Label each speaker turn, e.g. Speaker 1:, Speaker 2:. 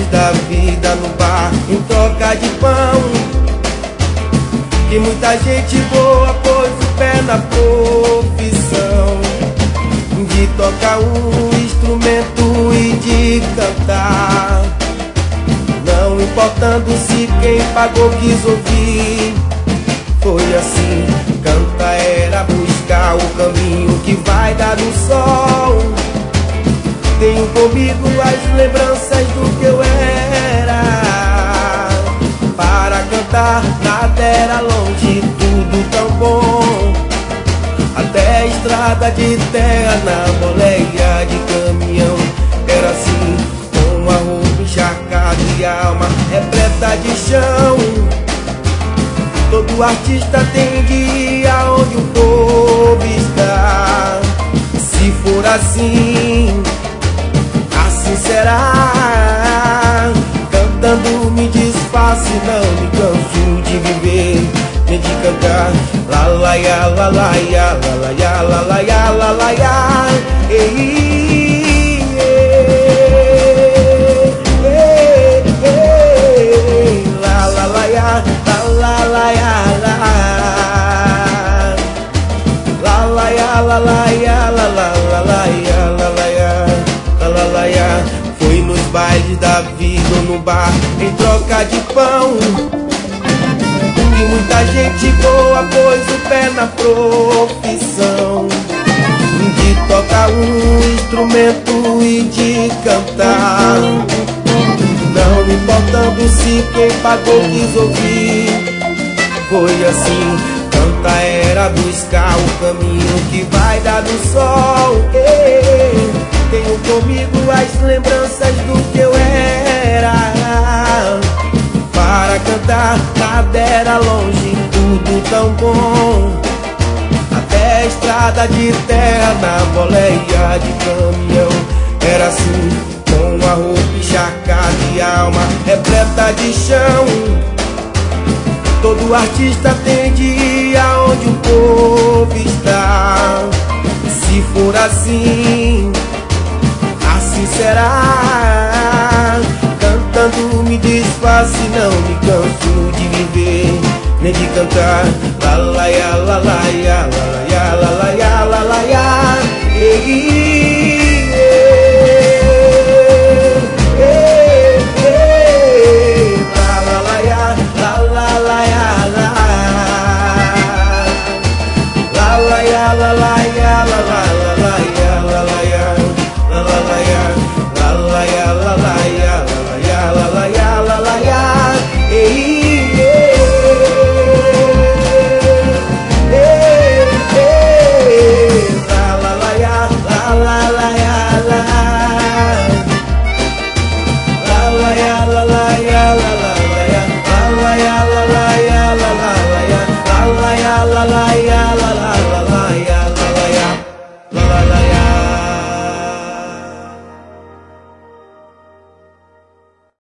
Speaker 1: bailes da vida, no bar, em troca de pão. Que muita gente boa pôs o pé na profissão de tocar um instrumento e de cantar, não importando se quem pagou quis ouvir. Foi assim, canta era buscar o caminho que vai dar no sol. Tenho comigo as lembranças do que eu era. Para cantar nada era longe, tudo tão bom. Até a estrada de terra na boleia de caminhão. Era assim, com a roupa encharcada e a alma repleta de chão. Todo artista tem dia onde o povo está. Se for assim, assim será. Cantando me desfaço, não me canso de viver, nem de cantar. La la ya, la la ya, la la ya, la la ya, la la ya. Ei, la la la ya, la la la ya, la la ya, la la ya, la la la ya, la la ya, la la ya. Foi nos bailes da vida ou no bar, em troca de pão. E muita gente boa pôs o pé na profissão de tocar um instrumento e de cantar, não importando se quem pagou quis ouvir. Foi assim, canta era buscar o caminho que vai dar no sol. Tenho comigo as lembranças do que eu era. Para cantar nada era longe, tudo tão bom. Até a estrada de terra na boleia de caminhão. Era assim, com a roupa encharcada e a alma repleta de chão. Todo artista tem dia onde o povo está. Se for assim, assim será. Cantando me desfaço e não me canso de viver, nem de cantar. La la ya, la la ya, la la ya, la la ya, la la ya.